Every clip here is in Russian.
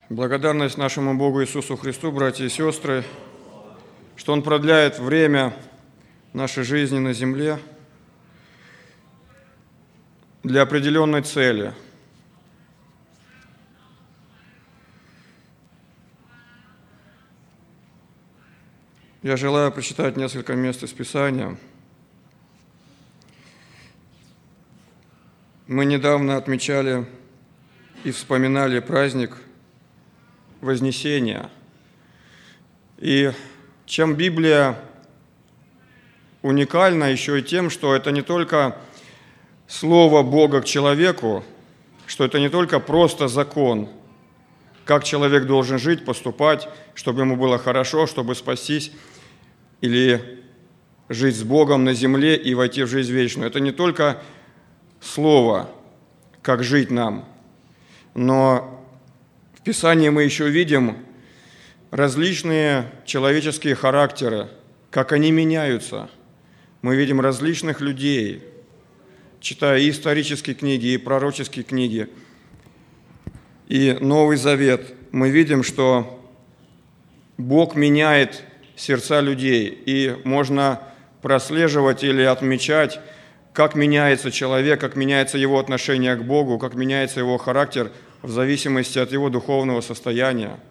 Благодарность нашему Богу Иисусу Христу, братья и сестры, что Он продляет время нашей жизни на земле для определенной цели. Я желаю прочитать несколько мест из Писания. Мы недавно отмечали и вспоминали праздник Вознесения. И чем Библия уникальна еще и тем, что это не только Слово Бога к человеку, что это не только просто закон, как человек должен жить, поступать, чтобы ему было хорошо, чтобы спастись или жить с Богом на земле и войти в жизнь вечную. Это не только Слово, как жить нам, но в Писании мы еще видим различные человеческие характеры, как они меняются. Мы видим различных людей, читая и исторические книги, и пророческие книги, и Новый Завет. Мы видим, что Бог меняет сердца людей, и можно прослеживать или отмечать, как меняется человек, как меняется его отношение к Богу, как меняется его характер в зависимости от его духовного состояния.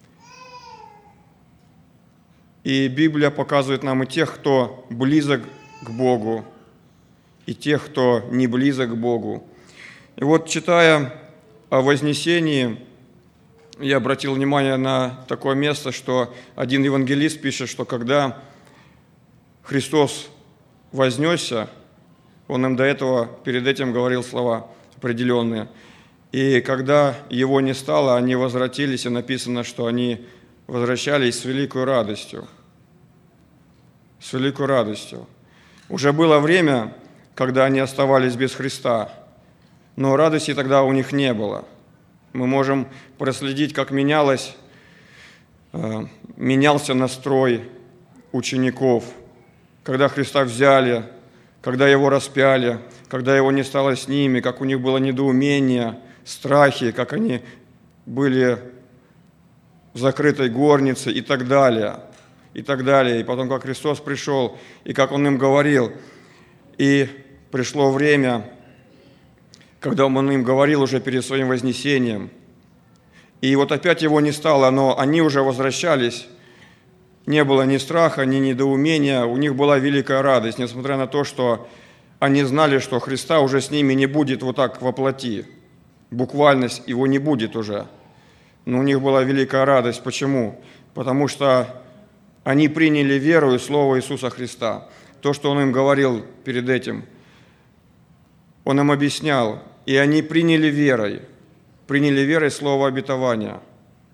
И Библия показывает нам и тех, кто близок к Богу, и тех, кто не близок к Богу. И вот, читая о Вознесении, я обратил внимание на такое место, что один евангелист пишет, что когда Христос вознесся, Он им до этого, перед этим говорил слова определенные. И когда Его не стало, они возвратились, и написано, что они возвращались с великой радостью. С великой радостью. Уже было время, когда они оставались без Христа, но радости тогда у них не было. Мы можем проследить, как менялся настрой учеников, когда Христа взяли, когда Его распяли, когда Его не стало с ними, как у них было недоумение, страхи, как они были в закрытой горнице и так далее, и так далее. И потом, как Христос пришел, и как Он им говорил. И пришло время, когда Он им говорил уже перед Своим вознесением. И вот опять Его не стало, но они уже возвращались. Не было ни страха, ни недоумения, у них была великая радость, несмотря на то, что они знали, что Христа уже с ними не будет вот так во плоти. Буквальность Его не будет уже. Но у них была великая радость. Почему? Потому что они приняли веру и Слово Иисуса Христа. То, что Он им говорил перед этим, Он им объяснял, и они приняли верой Слово обетования.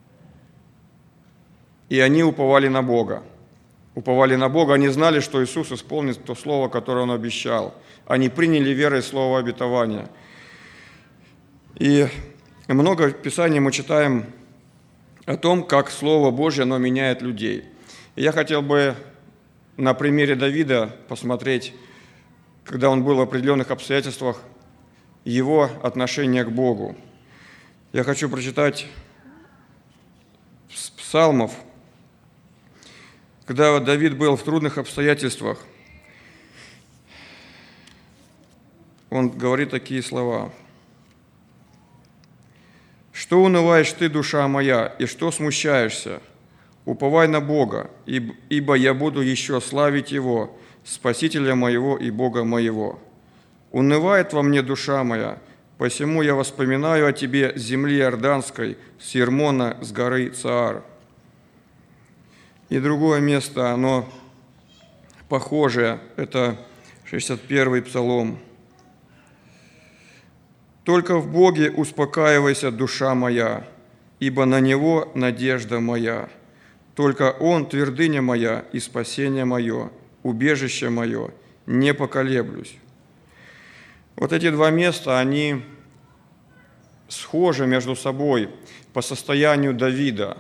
И они уповали на Бога. Уповали на Бога, они знали, что Иисус исполнит то Слово, которое Он обещал. Они приняли верой Слово обетования. И много в Писании мы читаем о том, как Слово Божье, оно меняет людей. И я хотел бы на примере Давида посмотреть, когда он был в определенных обстоятельствах, его отношение к Богу. Я хочу прочитать с Псалмов, когда Давид был в трудных обстоятельствах, он говорит такие слова. «Что унываешь ты, душа моя, и что смущаешься? Уповай на Бога, ибо я буду еще славить Его, Спасителя моего и Бога моего. Унывает во мне душа моя, посему я воспоминаю о тебе с земли Иорданской, с Ермона, с горы Цаар». И другое место, оно похожее, это 61-й Псалом. «Только в Боге успокаивайся, душа моя, ибо на Него надежда моя. Только Он твердыня моя и спасение мое, убежище мое, не поколеблюсь». Вот эти два места, они схожи между собой по состоянию Давида.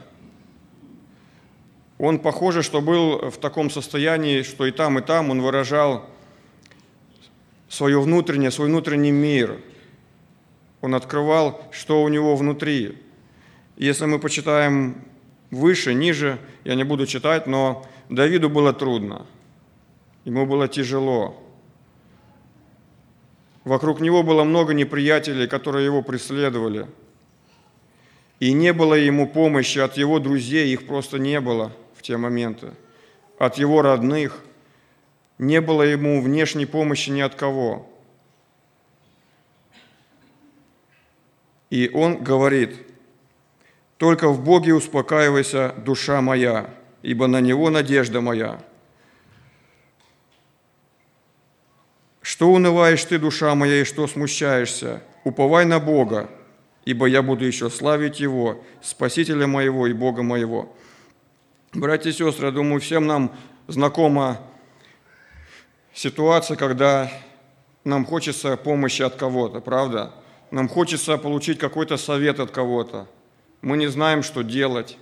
Он, похоже, что был в таком состоянии, что и там он выражал свой внутренний мир. Он открывал, что у него внутри. Если мы почитаем выше, ниже, я не буду читать, но Давиду было трудно, ему было тяжело. Вокруг него было много неприятелей, которые его преследовали. И не было ему помощи от его друзей, их просто не было в те моменты. От его родных не было ему внешней помощи ни от кого. И он говорит: «Только в Боге успокаивайся, душа моя, ибо на Него надежда моя». «Что унываешь ты, душа моя, и что смущаешься? Уповай на Бога, ибо я буду еще славить Его, Спасителя моего и Бога моего». Братья и сестры, я думаю, всем нам знакома ситуация, когда нам хочется помощи от кого-то, правда? Нам хочется получить какой-то совет от кого-то. Мы не знаем, что делать.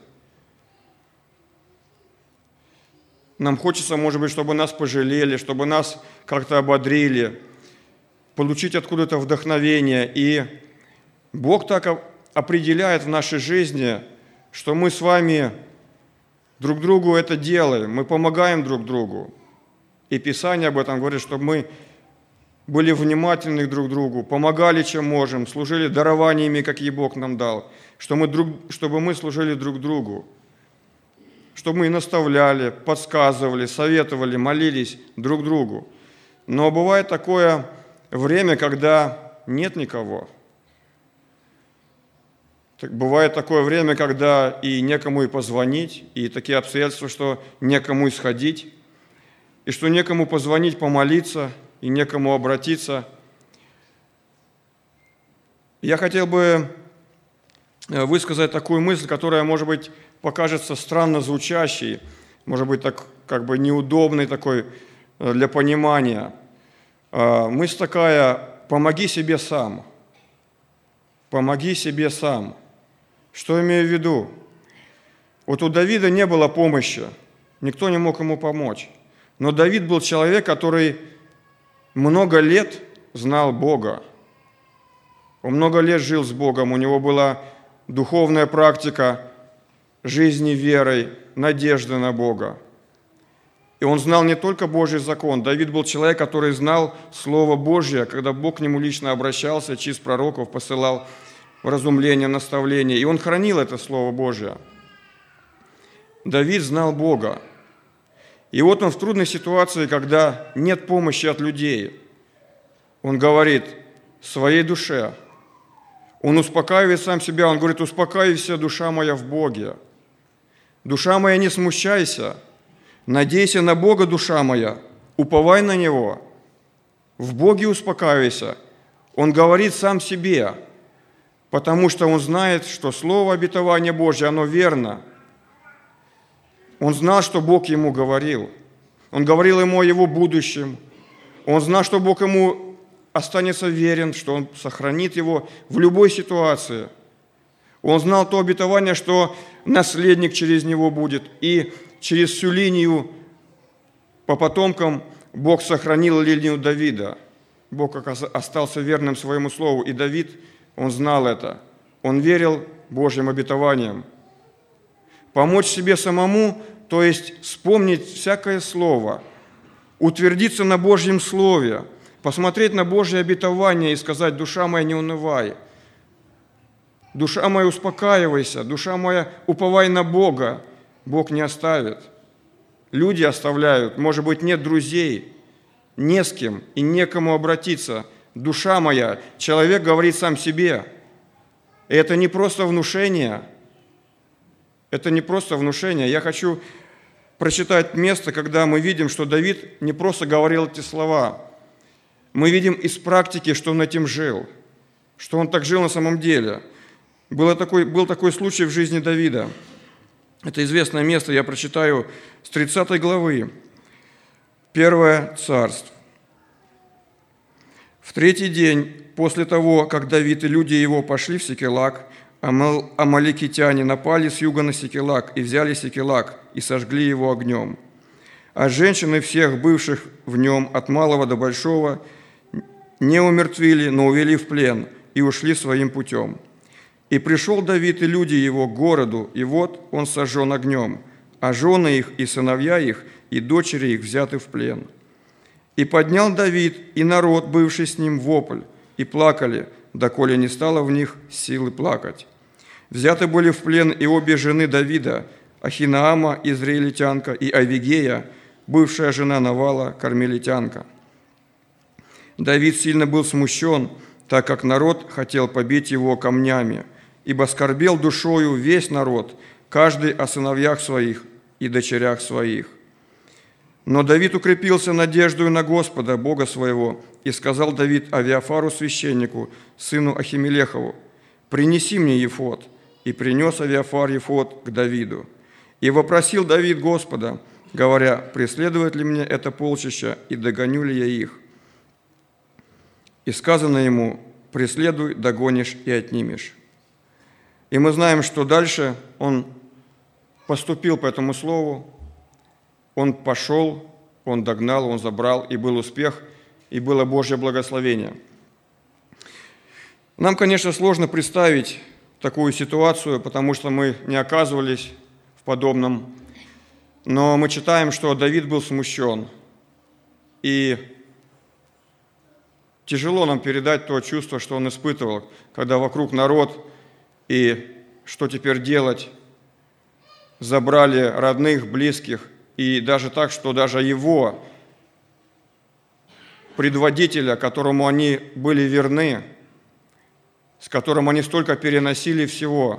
Нам хочется, может быть, чтобы нас пожалели, чтобы нас как-то ободрили, получить откуда-то вдохновение. И Бог так определяет в нашей жизни, что мы с вами друг другу это делаем, мы помогаем друг другу. И Писание об этом говорит, чтобы мы были внимательны друг к другу, помогали, чем можем, служили дарованиями, какие Бог нам дал, чтобы мы служили друг другу, чтобы мы наставляли, подсказывали, советовали, молились друг другу. Но бывает такое время, когда нет никого. Бывает такое время, когда и некому и позвонить, и такие обстоятельства, что некому и сходить, и что некому позвонить, помолиться, и некому обратиться. Я хотел бы высказать такую мысль, которая, может быть, покажется странно звучащей, может быть, так как бы неудобной такой для понимания. Мысль такая: помоги себе сам. Помоги себе сам. Что имею в виду? Вот у Давида не было помощи, никто не мог ему помочь. Но Давид был человек, который много лет знал Бога. Он много лет жил с Богом, у него была духовная практика жизни верой, надежды на Бога. И он знал не только Божий закон. Давид был человек, который знал Слово Божье, когда Бог к нему лично обращался, через пророков посылал вразумление, наставление. И он хранил это Слово Божье. Давид знал Бога. И вот он в трудной ситуации, когда нет помощи от людей. Он говорит своей душе. Он успокаивает сам себя. Он говорит: «Успокаивайся, душа моя, в Боге. Душа моя, не смущайся. Надейся на Бога, душа моя. Уповай на Него. В Боге успокаивайся». Он говорит сам себе, потому что он знает, что слово обетования Божье, оно верно. Он знал, что Бог ему говорил. Он говорил ему о его будущем. Он знал, что Бог ему останется верен, что Он сохранит его в любой ситуации. Он знал то обетование, что наследник через него будет. И через всю линию по потомкам Бог сохранил линию Давида. Бог остался верным своему слову. И Давид, он знал это. Он верил Божьим обетованиям. Помочь себе самому, то есть вспомнить всякое слово, утвердиться на Божьем слове, посмотреть на Божье обетование и сказать: «Душа моя, не унывай, душа моя, успокаивайся, душа моя, уповай на Бога, Бог не оставит». Люди оставляют, может быть, нет друзей, не с кем и некому обратиться. Душа моя, человек говорит сам себе. И это не просто внушение. Это не просто внушение. Я хочу прочитать место, когда мы видим, что Давид не просто говорил эти слова. Мы видим из практики, что он этим жил, что он так жил на самом деле. Был такой случай в жизни Давида. Это известное место, я прочитаю с 30 главы, 1 Царств. В 3-й день после того, как Давид и люди его пошли в Сикелаг, амаликитяне напали с юга на Сикелаг и взяли Сикелаг и сожгли его огнем. А женщины всех бывших в нем, от малого до большого, не умертвили, но увели в плен и ушли своим путем. И пришел Давид и люди его к городу, и вот он сожжен огнем, а жены их и сыновья их и дочери их взяты в плен. И поднял Давид и народ, бывший с ним, вопль, и плакали, доколе не стало в них силы плакать. Взяты были в плен и обе жены Давида, Ахинаама, израильтянка, и Авигея, бывшая жена Навала, кармелитянка. Давид сильно был смущен, так как народ хотел побить его камнями, ибо скорбел душою весь народ, каждый о сыновьях своих и дочерях своих. Но Давид укрепился надеждою на Господа, Бога своего, и сказал Давид Авиафару священнику, сыну Ахимелехову: «Принеси мне ефод». И принес Авиафар ефод к Давиду. И вопросил Давид Господа, говоря: «Преследует ли мне это полчища, и догоню ли я их?» И сказано ему: «Преследуй, догонишь и отнимешь». И мы знаем, что дальше он поступил по этому слову, он пошел, он догнал, он забрал, и был успех, и было Божье благословение. Нам, конечно, сложно представить такую ситуацию, потому что мы не оказывались в подобном, но мы читаем, что Давид был смущен, и тяжело нам передать то чувство, что он испытывал, когда вокруг народ, и что теперь делать? Забрали родных, близких, и даже так, что даже его, предводителя, которому они были верны, с которым они столько переносили всего,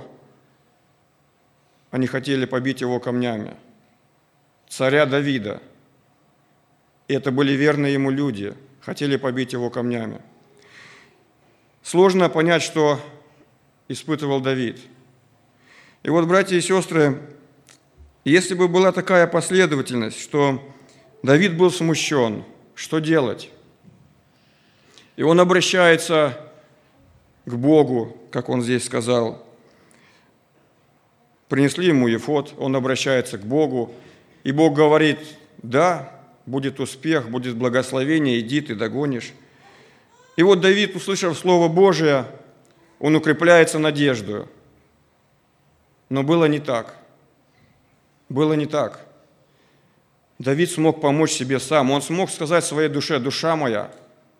они хотели побить его камнями. Царя Давида. И это были верные ему люди, хотели побить его камнями. Сложно понять, что испытывал Давид. И вот, братья и сестры, если бы была такая последовательность, что Давид был смущен, что делать? И он обращается к Богу, как он здесь сказал. Принесли ему ефод, он обращается к Богу, и Бог говорит: да, будет успех, будет благословение, иди, ты догонишь. И вот Давид, услышав Слово Божие, он укрепляется надеждою. Но было не так. Было не так. Давид смог помочь себе сам. Он смог сказать своей душе: душа моя,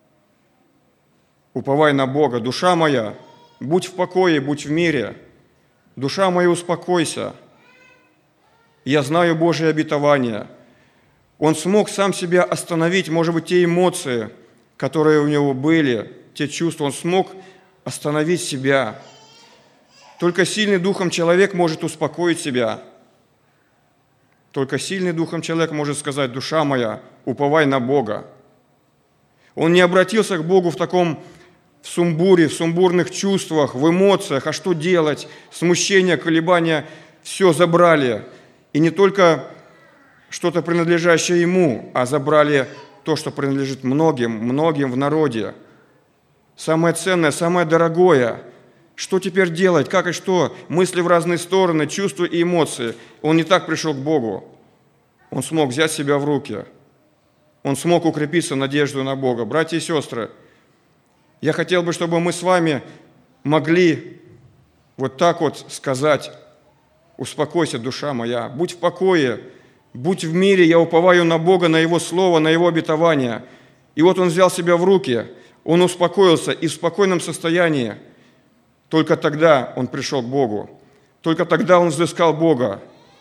уповай на Бога, душа моя, будь в покое, будь в мире, душа моя, успокойся. Я знаю Божие обетование. Он смог сам себя остановить, может быть, те эмоции, которые у него были, те чувства, он смог остановить себя. Только сильный духом человек может успокоить себя. Только сильный духом человек может сказать: душа моя, уповай на Бога. Он не обратился к Богу в таком в сумбуре, в сумбурных чувствах, в эмоциях, а что делать, смущение, колебания, все забрали. И не только что-то принадлежащее ему, а забрали то, что принадлежит многим в народе. Самое ценное, самое дорогое. Что теперь делать, как и что? Мысли в разные стороны, чувства и эмоции. Он не так пришел к Богу. Он смог взять себя в руки. Он смог укрепиться надеждой на Бога. Братья и сестры, я хотел бы, чтобы мы с вами могли вот так вот сказать: успокойся, душа моя, будь в покое, будь в мире, я уповаю на Бога, на Его Слово, на Его обетование. И вот он взял себя в руки, он успокоился, и в спокойном состоянии только тогда он пришел к Богу, только тогда он взыскал Бога,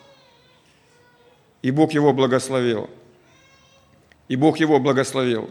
и Бог его благословил. И Бог его благословил.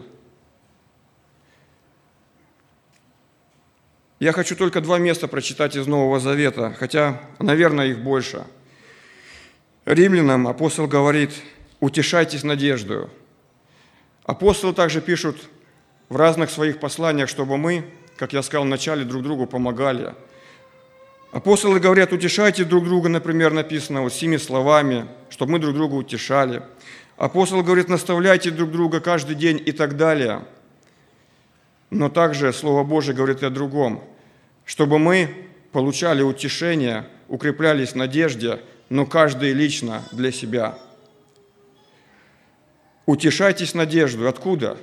Я хочу только 2 места прочитать из Нового Завета, хотя, наверное, их больше. Римлянам апостол говорит: утешайтесь надеждою. Апостолы также пишут в разных своих посланиях, чтобы мы, как я сказал вначале, друг другу помогали. Апостолы говорят: утешайте друг друга, например, написано вот 7 словами, чтобы мы друг друга утешали. Апостол говорит: наставляйте друг друга каждый день и так далее. Но также Слово Божие говорит и о другом, чтобы мы получали утешение, укреплялись в надежде, но каждый лично для себя. Утешайтесь надеждой. Откуда?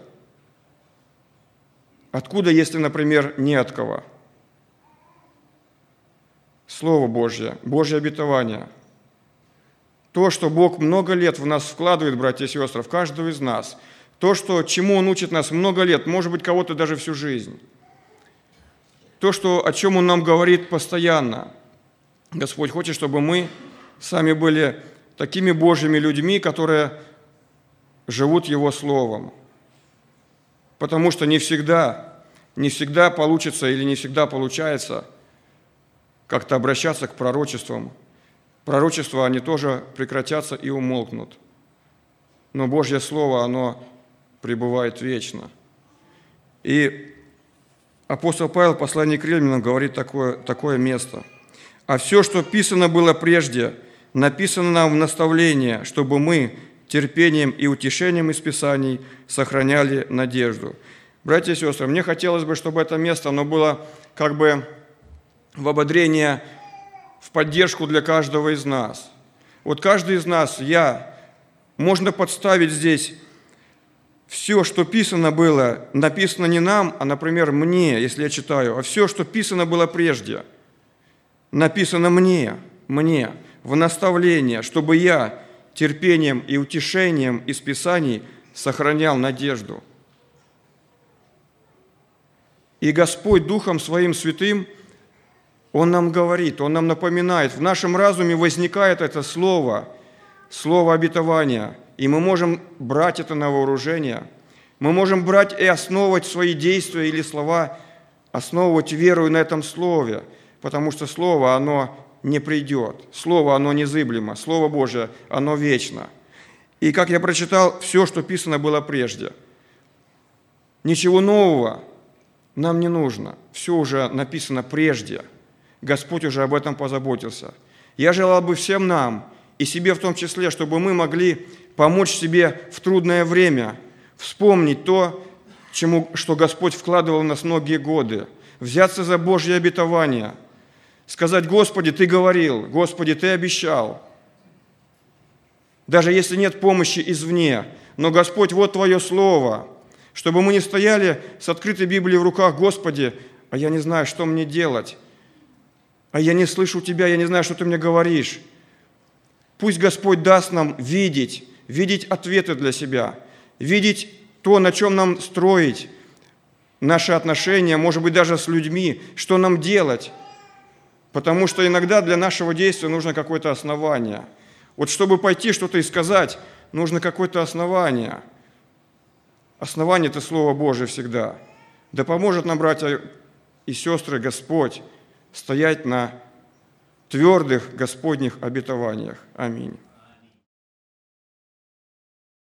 Откуда, если, например, не от кого? Слово Божье, Божье обетование. То, что Бог много лет в нас вкладывает, братья и сестры, в каждого из нас. То, чему Он учит нас много лет, может быть, кого-то даже всю жизнь. То, о чем Он нам говорит постоянно. Господь хочет, чтобы мы сами были такими Божьими людьми, которые живут Его Словом. Потому что не всегда получится или не всегда получается как-то обращаться к пророчествам. Пророчества, они тоже прекратятся и умолкнут. Но Божье Слово, оно пребывает вечно. И апостол Павел в послании к Римлянам говорит такое место. «А все, что писано было прежде, написано нам в наставление, чтобы мы терпением и утешением из Писаний сохраняли надежду». Братья и сестры, мне хотелось бы, чтобы это место, оно было как бы в ободрение, в поддержку для каждого из нас. Вот каждый из нас, можно подставить здесь все, что писано было, написано не нам, а, например, мне, если я читаю, а все, что писано было прежде, написано мне, в наставление, чтобы я терпением и утешением из Писаний сохранял надежду. И Господь Духом Своим Святым, Он нам говорит, Он нам напоминает, в нашем разуме возникает это слово обетования, и мы можем брать это на вооружение, мы можем брать и основывать свои действия или слова, основывать веру на этом слове, потому что слово, оно не придет, слово, оно незыблемо, Слово Божие, оно вечно. И как я прочитал, все, что писано было прежде. Ничего нового нам не нужно, все уже написано прежде. Господь уже об этом позаботился. Я желал бы всем нам, и себе в том числе, чтобы мы могли помочь себе в трудное время, вспомнить то, что Господь вкладывал в нас многие годы, взяться за Божье обетование, сказать: «Господи, Ты говорил, Господи, Ты обещал». Даже если нет помощи извне, но, Господь, вот Твое Слово, чтобы мы не стояли с открытой Библией в руках: «Господи, а я не знаю, что мне делать, а я не слышу Тебя, я не знаю, что Ты мне говоришь». Пусть Господь даст нам видеть ответы для себя, видеть то, на чем нам строить наши отношения, может быть, даже с людьми, что нам делать. Потому что иногда для нашего действия нужно какое-то основание. Вот чтобы пойти что-то и сказать, нужно какое-то основание. Основание – это Слово Божие всегда. Да поможет нам, братья и сестры, Господь стоять на твердых Господних обетованиях. Аминь.